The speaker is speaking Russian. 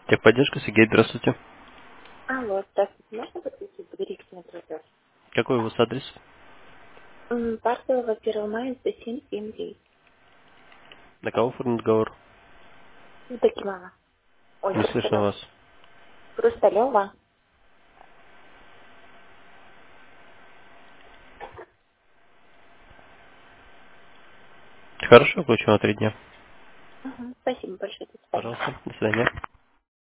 Техподдержка, Сергей, здравствуйте. Алло, здравствуйте. Можно подключить доверительный платеж? Какой у вас адрес? Паркового 1 мая 10779. На кого оформлен договор? Докимана. Ой, Не слышно Хрусталева. вас. Хрусталева. Хорошо, включу на 3 дня. Спасибо большое. До свидания. Пожалуйста, до свидания.